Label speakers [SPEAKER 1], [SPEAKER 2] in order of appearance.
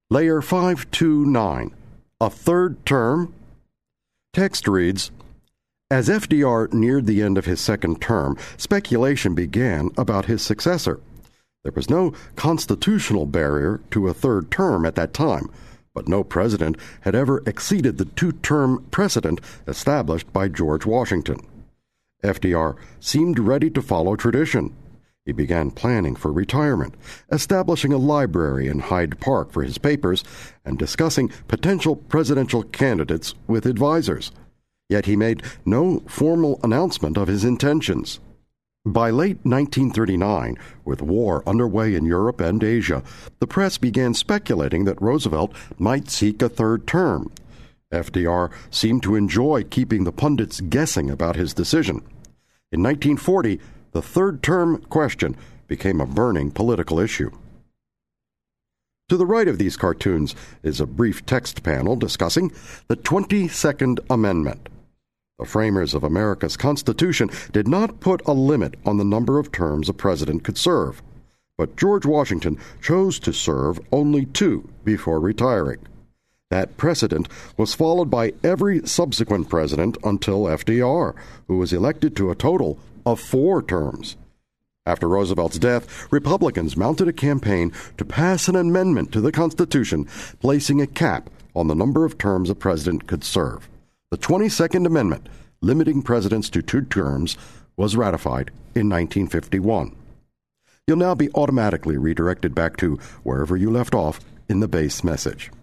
[SPEAKER 1] Layer 529, a third term. Text reads, as FDR neared the end of his second term, speculation began about his successor. There was no constitutional barrier to a third term at that time, but no president had ever exceeded the two-term precedent established by George Washington. FDR seemed ready to follow tradition. He began planning for retirement, establishing a library in Hyde Park for his papers, and discussing potential presidential candidates with advisors. Yet he made no formal announcement of his intentions. By late 1939, with war underway in Europe and Asia, the press began speculating that Roosevelt might seek a third term. FDR seemed to enjoy keeping the pundits guessing about his decision. In 1940, the third-term question became a burning political issue. To the right of these cartoons is a brief text panel discussing the 22nd Amendment. The framers of America's Constitution did not put a limit on the number of terms a president could serve, but George Washington chose to serve only 2 before retiring. That precedent was followed by every subsequent president until FDR, who was elected to a total of 4 terms. After Roosevelt's death, Republicans mounted a campaign to pass an amendment to the Constitution, placing a cap on the number of terms a president could serve. The 22nd Amendment, limiting presidents to 2 terms, was ratified in 1951. You'll now be automatically redirected back to wherever you left off in the base message.